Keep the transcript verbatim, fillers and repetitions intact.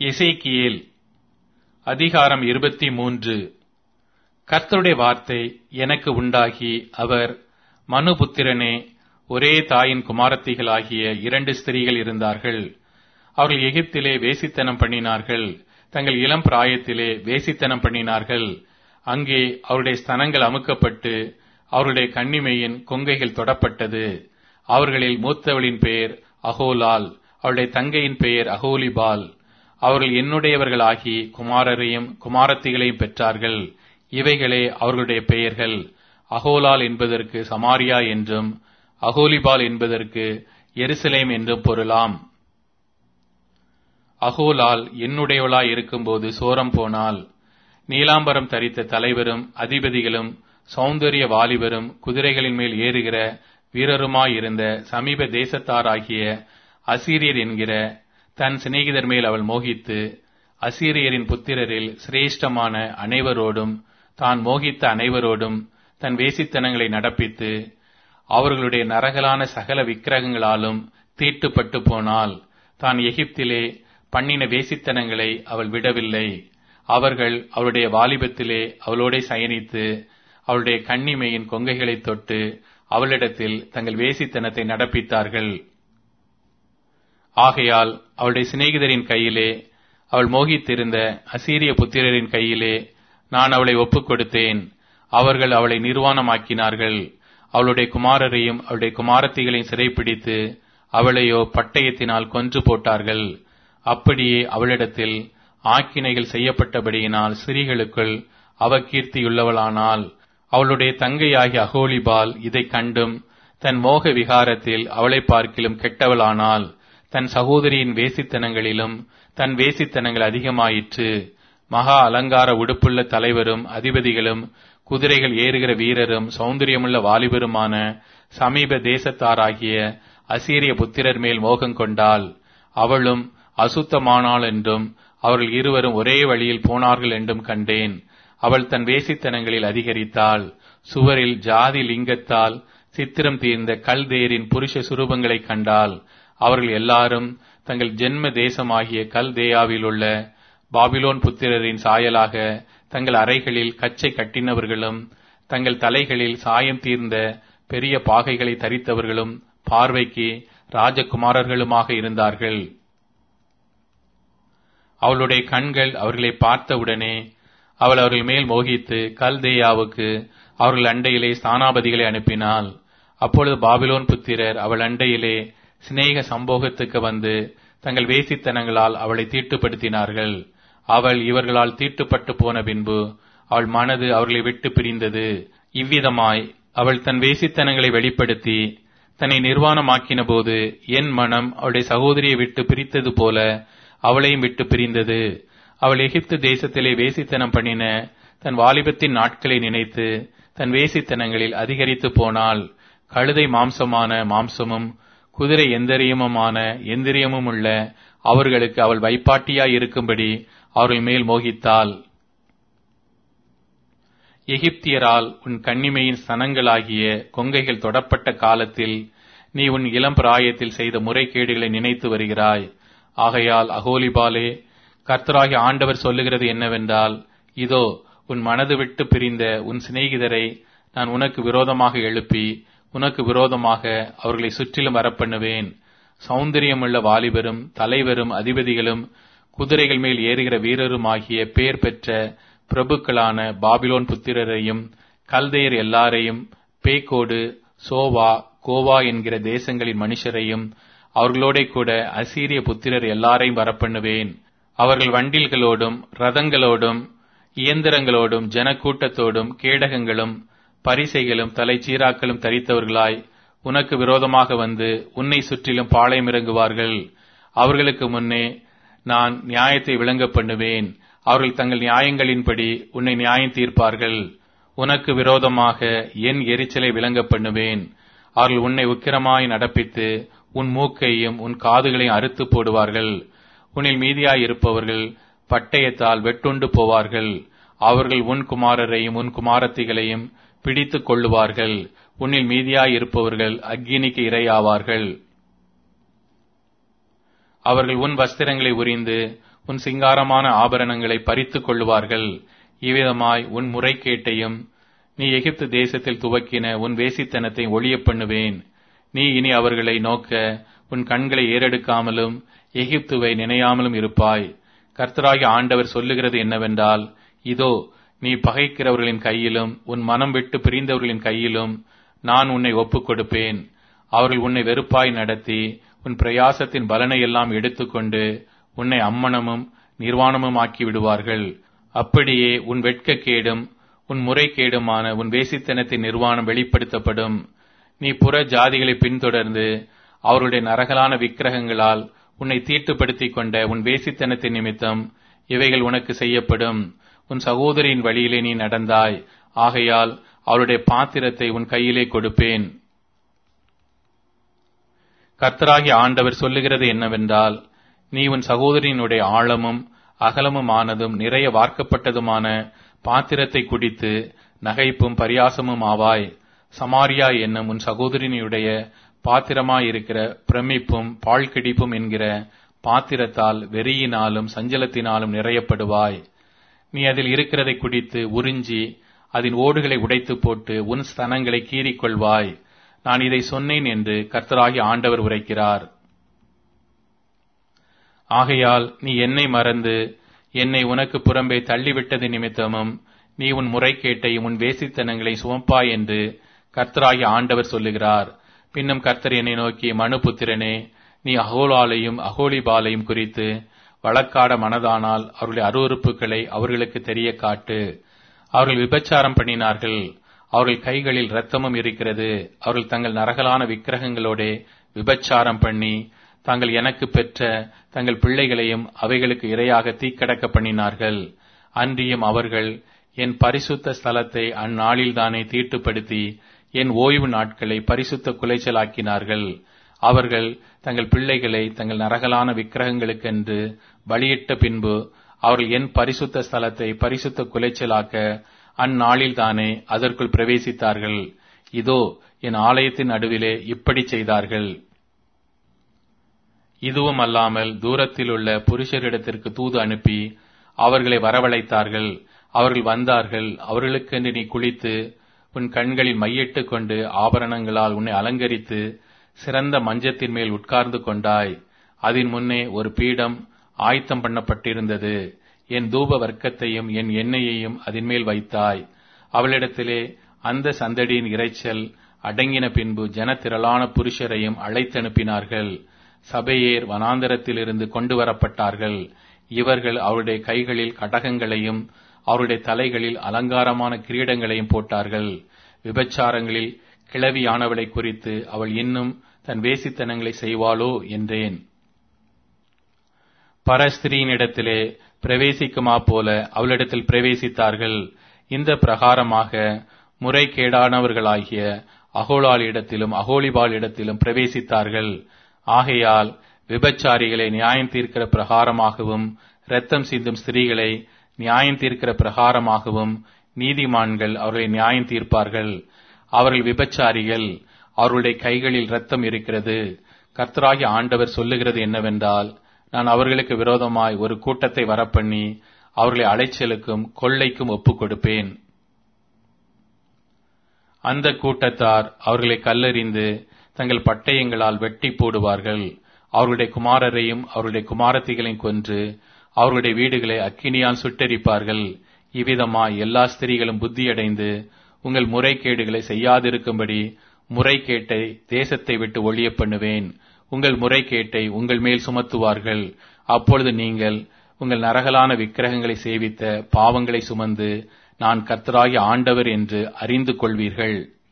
எசேக்கியேல் அதிகாரம் இருபத்தி மூன்று. கர்த்தருடைய வார்த்தை எனக்கு உண்டாகி, அவர், மனுபுத்திரனே, ஒரே தாயின் குமாரத்திகளாகிய இரண்டு ஸ்திரீகள் இருந்தார்கள். அவர்கள் எகிப்திலே வேசித்தனம் பண்ணினார்கள். தங்கள் இளம் பிராயத்திலே வேசித்தனம் பண்ணினார்கள். அங்கே அவருடைய ஸ்தனங்கள் அமுக்கப்பட்டு அவருடைய கன்னிமையின் கொங்கைகள் தொடப்பட்டது. அவர்களில் மூத்தவளின் பெயர் அகோலால், அவருடைய தங்கையின் பெயர் அகோலிபால். அவர்கள் என்னுடையவர்களாகி குமாரரையும் குமாரத்திகளையும் பெற்றார்கள். இவைகளே அவர்களுடைய பெயர்கள். அகோலால் என்பதற்கு சமாரியா என்றும், அகோலிபால் என்பதற்கு எருசலேம் என்றும் பொருளாம். அகோலால் என்னுடையவளாய் இருக்கும்போது சோரம் போனாள். நீலாம்பரம் தரித்த தலைவரும் அதிபதிகளும் சௌந்தரிய வாலிபரும் குதிரைகளின் மேல் ஏறுகிற வீரருமாயிருந்த சமீப தேசத்தாராகிய அசீரியர் என்கிற தன் சிநேகிதர் மேல் அவள் மோகித்து, அசீரியரின் புத்திரரில் சிரேஷ்டமான அனைவரோடும் தான் மோகித்த அனைவரோடும் தன் வேசித்தனங்களை நடப்பித்து அவர்களுடைய நரகலான சகல விக்கிரகங்களாலும் தீட்டுப்பட்டு போனாள். தான் எகிப்திலே பண்ணின வேசித்தனங்களை அவள் விடவில்லை. அவர்கள் அவளுடைய வாலிபத்திலே அவளோட சயனித்து அவளுடைய கன்னிமையின் கொங்கைகளை தொட்டு அவளிடத்தில் தங்கள் வேசித்தனத்தை நடப்பித்தார்கள். ஆகையால் அவளுடைய சிநேகிதரின் கையிலே, அவள் மோகித்திருந்த அசீரிய புத்திரரின் கையிலே நான் அவளை ஒப்புக் கொடுத்தேன். அவர்கள் அவளை நிர்வாணமாக்கினார்கள். அவளுடைய குமாரரையும் அவளுடைய குமாரத்திகளையும் சிறைப்பிடித்து அவளையோ பட்டயத்தினால் கொன்று போட்டார்கள். அப்படியே அவளிடத்தில் ஆக்கினைகள் செய்யப்பட்டபடியினால் ஸ்திரீகளுக்குள் அவ கீர்த்தியுள்ளவளானால். அவளுடைய தங்கையாகிய அகோலிபால் இதை கண்டும் தன் மோக விகாரத்தில் அவளை பார்க்கிலும் கெட்டவளானால். தன் சகோதரியின் வேசித்தனங்களிலும் தன் வேசித்தனங்கள் அதிகமாயிற்று. மகா அலங்கார உடுப்புள்ள தலைவரும் அதிபதிகளும் குதிரைகள் ஏறுகிற வீரரும் சௌந்தரியமுள்ள வாலிபருமான சமீப தேசத்தாராகிய அசீரிய புத்திரர் மேல் மோகம் கொண்டாள். அவளும் அசுத்தமானாள் என்றும் அவர்கள் இருவரும் ஒரே வழியில் போனார்கள் என்றும் கண்டேன். அவள் தன் வேசித்தனங்களில் அதிகரித்தாள். சுவரில் ஜாதி லிங்கத்தால் சித்திரம் தீர்ந்த கல்தேரின் புருஷ சுரூபங்களை கண்டாள். அவர்கள் எல்லாரும் தங்கள் ஜென்ம தேசமாகிய கல்தேயாவில் உள்ள பாபிலோன் புத்திரரின் சாயலாக தங்கள் அறைகளில் கச்சை கட்டினவர்களும் தங்கள் தலைகளில் சாயம் தீர்ந்த பெரிய பாகைகளை தரித்தவர்களும் பார்வைக்கு ராஜகுமாரர்களுமாக இருந்தார்கள். அவளுடைய கண்கள் அவர்களை பார்த்தவுடனே அவள் அவர்கள் மேல் மோகித்து கல்தேயாவுக்கு அவர்கள் அண்டையிலே ஸ்தானாபதிகளை அனுப்பினாள். அப்பொழுது பாபிலோன் புத்திரர் அவள் அண்டையிலே சிநேக சம்போகத்துக்கு வந்து தங்கள் வேசித்தனங்களால் அவளை தீட்டுப்படுத்தினார்கள். அவள் இவர்களால் தீட்டுப்பட்டு போன பின்பு அவள் மனது அவர்களை விட்டு பிரிந்தது. இவ்விதமாய் அவள் தன் வேசித்தனங்களை வெளிப்படுத்தி தன்னை நிர்வாணமாக்கின போது என் மனம் அவளுடைய சகோதரியை விட்டு பிரித்தது போல அவளையும் விட்டு பிரிந்தது. அவள் எகிப்து தேசத்திலே வேசித்தனம் பண்ணின தன் வாலிபத்தின் நாட்களை நினைத்து தன் வேசித்தனங்களில் அதிகரித்து போனாள். கழுதை மாம்சமான மாம்சமும் குதிரை எந்திரியமுமான எந்திரியமும் உள்ள அவர்களுக்கு அவள் வைப்பாட்டியாய் இருக்கும்படி அவர்கள் மேல் மோகித்தாள். எகிப்தியரால் உன் கன்னிமையின் ஸ்தனங்களாகிய கொங்கைகள் தொடப்பட்ட காலத்தில் நீ உன் இளம் பிராயத்தில் செய்த முறைகேடுகளை நினைத்து வருகிறாய். ஆகையால் அகோலிபாலே, கர்த்தராகிய ஆண்டவர் சொல்லுகிறது என்னவென்றால், இதோ உன் மனது விட்டு பிரிந்த உன் சிநேகிதரை நான் உனக்கு விரோதமாக எழுப்பி உனக்கு விரோதமாக அவர்களை சுற்றிலும் வரப்பண்ணுவேன். சௌந்தரியமுள்ள வாலிபரும் தலைவரும் அதிபதிகளும் குதிரைகள் மேல் ஏறுகிற வீரருமாகிய பேர் பெற்ற பிரபுக்களான பாபிலோன் புத்திரரையும் கல்தேயர் எல்லாரையும் பேக்கோடு சோவா கோவா என்கிற தேசங்களின் மனுஷரையும் அவர்களோட கூட அசீரிய புத்திரர் எல்லாரையும் வரப்பண்ணுவேன். அவர்கள் வண்டில்களோடும் ரதங்களோடும் இயந்திரங்களோடும் ஜனக்கூட்டத்தோடும் கேடகங்களும் பரிசைகளும் தலைச்சீராக்களும் தரித்தவர்களாய் உனக்கு விரோதமாக வந்து உன்னை சுற்றிலும் பாளையம் இறங்குவார்கள். அவர்களுக்கு முன்னே நான் நியாயத்தை விளங்க பண்ணுவேன். அவர்கள் தங்கள் நியாயங்களின்படி உன்னை நியாயம் தீர்ப்பார்கள். உனக்கு விரோதமாக என் எரிச்சலை விளங்க பண்ணுவேன். அவர்கள் உன்னை உக்கிரமாய் நடப்பித்து உன் மூக்கையும் உன் காதுகளையும் அறுத்து போடுவார்கள். உன்னில் மீதியாய் இருப்பவர்கள் பட்டயத்தால் வெட்டுண்டு போவார்கள். அவர்கள் உன் குமாரரையும் உன் குமாரத்திகளையும் பிடித்துக் கொள்ளுவார்கள். உன்னில் மீதியாய் இருப்பவர்கள் அக்கினிக்கு இரையாவார்கள். அவர்கள் உன் வஸ்திரங்களை உரிந்து உன் சிங்காரமான ஆபரணங்களை பறித்துக் கொள்ளுவார்கள். இவ்விதமாய் உன் முறைகேட்டையும் நீ எகிப்து தேசத்தில் துவக்கின உன் வேசித்தனத்தை ஒழியப் பண்ணுவேன். நீ இனி அவர்களை நோக்க உன் கண்களை ஏறெடுக்காமலும் எகிப்துவை நினையாமலும் இருப்பாய். கர்த்தராகிய ஆண்டவர் சொல்லுகிறது என்னவென்றால், இதோ நீ பகைக்கிறவர்களின் கையிலும் உன் மனம் விட்டு பிரிந்தவர்களின் கையிலும் நான் உன்னை ஒப்புக் கொடுப்பேன். அவர்கள் உன்னை வெறுப்பாய் நடத்தி உன் பிரயாசத்தின் பலனை எல்லாம் எடுத்துக்கொண்டு உன்னை அம்மனமும் நிர்வாணமும் ஆக்கி விடுவார்கள். அப்படியே உன் வெட்கக்கேடும் உன் முறைகேடுமான உன் வேசித்தனத்தின் நிர்வாணம் வெளிப்படுத்தப்படும். நீ புற ஜாதிகளை பின்தொடர்ந்து அவருடைய நரகலான விக்கிரகங்களால் உன்னை தீட்டுப்படுத்திக் கொண்ட உன் வேசித்தனத்தின் நிமித்தம் இவைகள் உனக்கு செய்யப்படும். உன் சகோதரியின் வழியிலே நீ நடந்தாய், ஆகையால் அவருடைய பாத்திரத்தை உன் கையிலே கொடுப்பேன். கர்த்தராகிய ஆண்டவர் சொல்லுகிறது என்னவென்றால், நீ உன் சகோதரியினுடைய ஆழமும் அகலமும் ஆனதும் நிறைய வார்க்கப்பட்டதுமான பாத்திரத்தை குடித்து நகைப்பும் பரியாசமும் ஆவாய். சமாரியா என்னும் உன் சகோதரியினுடைய பாத்திரமாயிருக்கிற பிரமிப்பும் பாழ்கிடிப்பும் என்கிற பாத்திரத்தால் வெறியினாலும் சஞ்சலத்தினாலும் நிறையப்படுவாய். நீ அதில் இருக்கிறதை குடித்து உறிஞ்சி அதன் ஓடுகளை உடைத்து போட்டு உன் ஸ்தனங்களை கீறிக்கொள்வாய். நான் இதை சொன்னேன் என்று கர்த்தராகிய ஆண்டவர் உரைக்கிறார். ஆகையால் நீ என்னை மறந்து என்னை உனக்கு புறம்பே தள்ளிவிட்டது நிமித்தமும் நீ உன் முறைகேட்டையும் உன் வேசித்தனங்களை சுமப்பாய் என்று கர்த்தராகிய ஆண்டவர் சொல்லுகிறார். பின்னும் கர்த்தர் என்னை நோக்கி, மனுபுத்திரனே, நீ அகோலாலையும் அகோலிபாலையும் குறித்து வழக்காட மனதானால் அவர்களுடைய அருவருப்புகளை அவர்களுக்கு தெரிய காட்டு. அவர்கள் விபச்சாரம் பண்ணினார்கள், அவர்கள் கைகளில் இரத்தமும் இருக்கிறது. அவர்கள் தங்கள் நரகலான விக்கிரகங்களோட விபச்சாரம் பண்ணி தாங்கள் எனக்கு பெற்ற தங்கள் பிள்ளைகளையும் அவைகளுக்கு இரையாக தீக்கடக்க பண்ணினார்கள். அன்றியும் அவர்கள் என் பரிசுத்த ஸ்தலத்தை அந்நாளில்தானே தீட்டுப்படுத்தி என் ஓய்வு நாட்களை பரிசுத்த குலைச்சலாக்கினார்கள். அவர்கள் தங்கள் பிள்ளைகளை தங்கள் நரகலான விக்கிரகங்களுக்கென்று பலியிட்ட பின்பு அவர்கள் என் பரிசுத்த ஸ்தலத்தை பரிசுத்த குலைச்சலாக்க அந்நாளில்தானே அதற்குள் பிரவேசித்தார்கள். இதோ என் ஆலயத்தின் நடுவிலே இப்படி செய்தார்கள். இதுவும் அல்லாமல் தூரத்தில் உள்ள புருஷரிடத்திற்கு தூது அனுப்பி அவர்களை வரவழைத்தார்கள். அவர்கள் வந்தார்கள். அவர்களுக்கென்று நீ குளித்து உன் கண்களில் மையிட்டுக் கொண்டு ஆபரணங்களால் உன்னை அலங்கரித்து சிறந்த மஞ்சத்தின் மேல் உட்கார்ந்து கொண்டாய். அதன் முன்னே ஒரு பீடம் ஆயத்தம் பண்ணப்பட்டிருந்தது. என் தூப வர்க்கத்தையும் என் எண்ணெயையும் அதன் மேல் வைத்தாய். அவளிடத்திலே அந்த சந்தடியின் இரைச்சல் அடங்கின பின்பு ஜனத்திரளான புருஷரையும் அழைத்தனுப்பினார்கள். சபையேர் வனாந்தரத்திலிருந்து கொண்டு வரப்பட்டார்கள். இவர்கள் அவருடைய கைகளில் கடகங்களையும் அவருடைய தலைகளில் அலங்காரமான கிரீடங்களையும் போட்டார்கள். விபச்சாரங்களில் கிழவியானவளை குறித்து அவள் இன்னும் தன் வேசித்தனங்களை செய்வாளோ என்றேன். பரஸ்திரியினிடத்திலே பிரவேசிக்குமா போல அவளிடத்தில் பிரவேசித்தார்கள். இந்த பிரகாரமாக முறைகேடானவர்களாகிய அகோலாளிடத்திலும் அகோலிபாலிடத்திலும் பிரவேசித்தார்கள். ஆகையால் விபச்சாரிகளை நியாயம் தீர்க்கிற பிரகாரமாகவும் இரத்தம் சிந்தும் ஸ்திரீகளை நியாயம் தீர்க்கிற பிரகாரமாகவும் நீதிமான்கள் அவர்களை நியாயம் தீர்ப்பார்கள். அவர்கள் விபச்சாரிகள், அவர்களுடைய கைகளில் இரத்தம் இருக்கிறது. கர்த்தராகிய ஆண்டவர் சொல்லுகிறது என்னவென்றால், நான் அவர்களுக்கு விரோதமாய் ஒரு கூட்டத்தை வரப்பண்ணி அவர்களை அலைச்சலுக்கும் கொள்ளைக்கும் ஒப்புக் கொடுப்பேன். அந்த கூட்டத்தார் அவர்களை கல்லெறிந்து தங்கள் பட்டயங்களால் வெட்டி போடுவார்கள். அவர்களுடைய குமாரரையும் அவருடைய குமாரத்திகளையும் கொன்று அவர்களுடைய வீடுகளை அக்கினியால் சுட்டெரிப்பார்கள். இவ்விதமாய் எல்லா ஸ்திரீகளும் புத்தியடைந்து உங்கள் முறைகேடுகளை செய்யாதிருக்கும்படி முறைகேட்டை தேசத்தை விட்டு ஒழிய பண்ணுவேன். உங்கள் முறைகேட்டை உங்கள் மேல் சுமத்துவார்கள். அப்பொழுது நீங்கள் உங்கள் நரகலான விக்கிரகங்களை சேவித்த பாவங்களை சுமந்து நான் கர்த்தராகிய ஆண்டவர் என்று அறிந்து கொள்வீர்கள்.